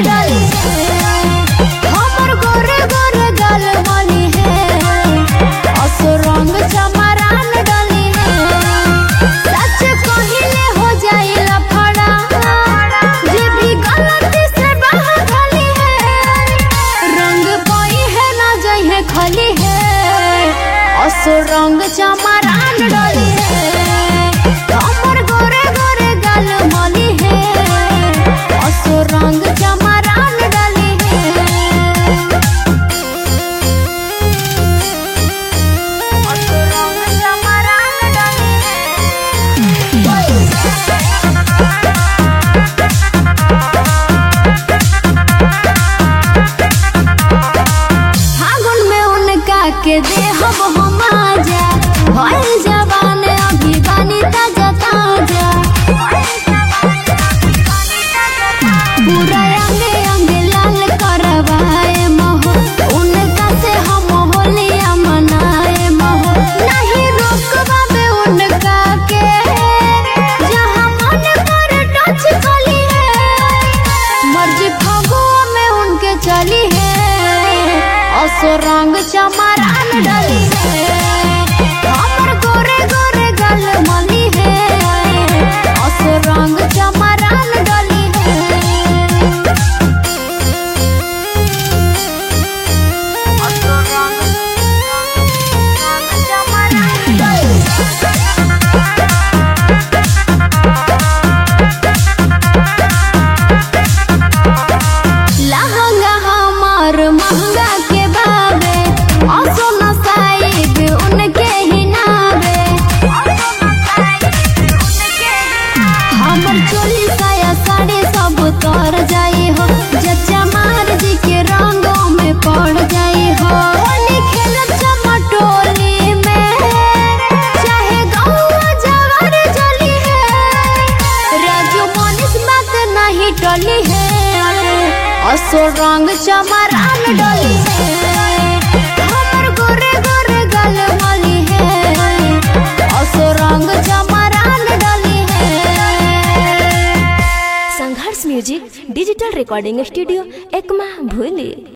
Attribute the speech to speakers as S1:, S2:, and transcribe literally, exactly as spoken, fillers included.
S1: डाली है हमर गोरे गोरे गाल मली है असो रंग चमरान डाली है सच कहिले हो जाई लफड़ा जे भी गलती से बहा गली है रंग कोई है ना जाई है खली है असो रंग चमरान डाली है हमर गोरे गोरे गाल मली है असो रंग चमरान डाली है असो रंग चमरान डाली फागुन में उनका के देहब हम आजा भइल जवान अभी बानी ताजा ताजा पूरा अंगे अंगे लाल करवाए मोह उनका से हम होलिया मनाए मोह नहीं रोकबा में उनका के जहाँ मन कर टच कली है मर्जी फगुआ में उनके चली है असो रंग चमरान डाली है हमर गोरे गोरे गाल मली है असो रंग चमरान डाली है असो रंग चमरान डाली लहंगा हमार महंगा के बाबे असो नसाइब उनके ही नावे हमर चोली साया साड़ी सब तर जाई हो जच्चा मार जी के रंगों में पड़ जाई हो होली खेलत चमटोली में चाहे गौवा जवार जली है राजू मनीष बात नहीं टली है असो रंग चमरान डली है हमर गोरे गोरे गाल मली है असो रंग चमरान डली है।
S2: Sangharsh music digital recording studio Ekma भूली।